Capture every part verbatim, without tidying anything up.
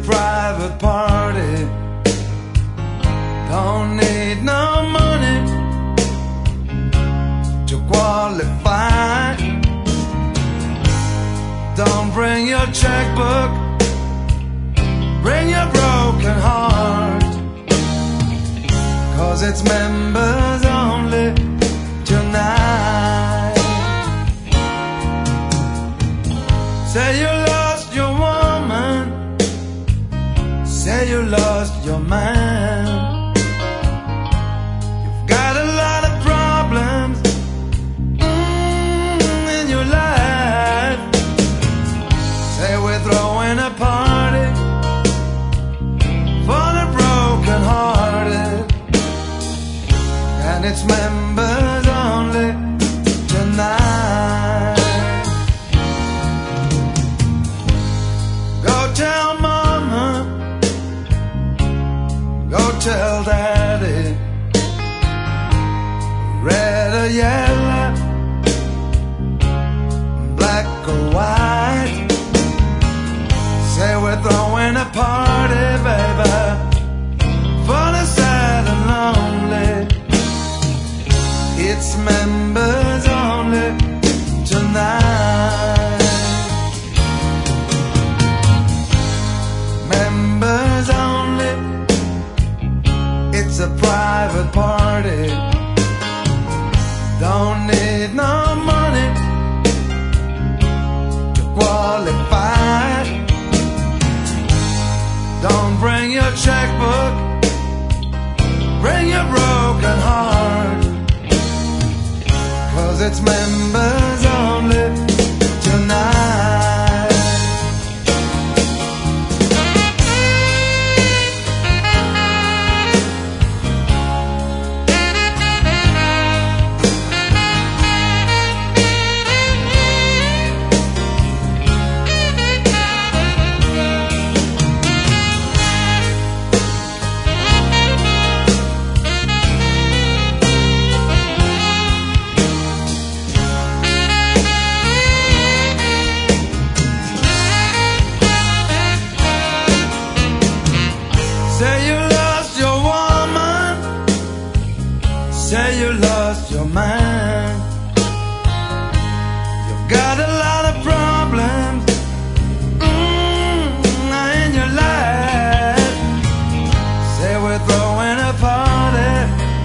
private party. Don't need no money to qualify. Don't bring your checkbook, bring your broken heart, 'cause it's members only tonight. Say you lost your woman, say you lost your man. You've got a lot of problems mm, in your life. Say we're throwing a party for the broken hearted, and it's members only tonight. Go tell mama, go tell daddy, red or yellow, black or white. Say we're throwing a party, baby, for the sad and lonely. It's members only tonight. Members only. It's a private party. Don't need no money to qualify. Don't bring your checkbook, bring your broken heart, 'cause it's members only tonight. Say you lost your woman, say you lost your man. You've got a lot of problems mm, in your life. Say we're throwing a party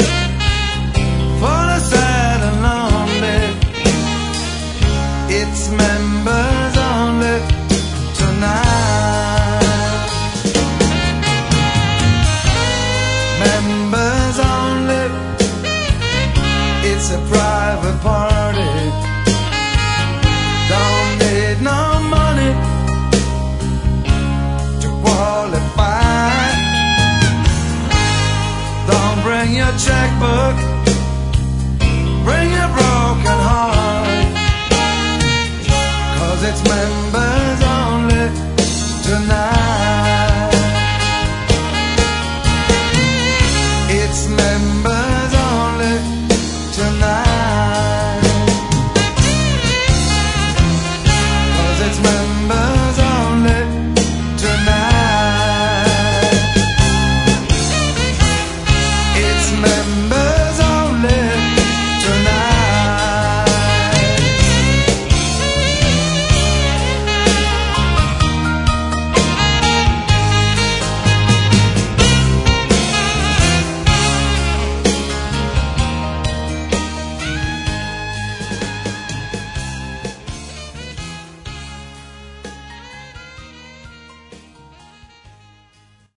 for the sad and lonely. It's members only tonight. Members only. It's a private party. Don't need no money to qualify. Don't bring your checkbook, bring your broken heart, 'cause it's members only tonight. It's members only tonight, 'cause it's members only tonight. It's members